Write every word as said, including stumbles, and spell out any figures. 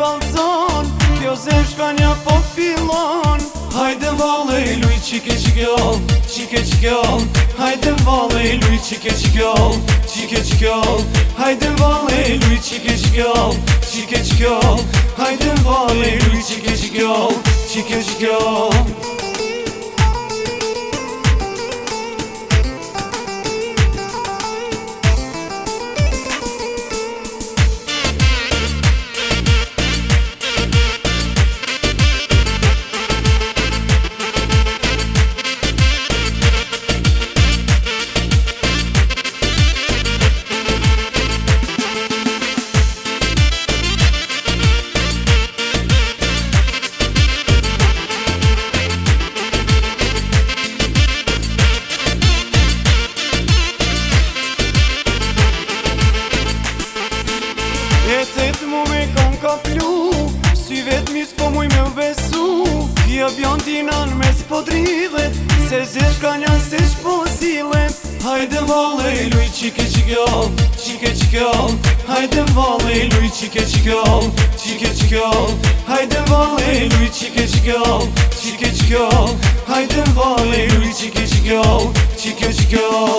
kalzon, kjo zemshkanja po fillon. Hajde vale luj qike qikjol, qike qikjol. Hajde vale luj qike qikjol, qike qikjol. Hajde vale luj qike qikjol, qike qikjol. Hajde vale luj qike qikjol, qike qikjol. Jetet mu me kam ka plu, syvet mis po muj me besu. Kja bjandinan me s'po dridhet, se zeshka nja se shpo zilet. Hajde vale luj qike qikjol, qike qikjol. Hajde vale luj qike qikjol, qike qikjol. Hajde vale luj qike qikjol, qike qikjol. Hajde vale luj qike qikjol, qike qikjol.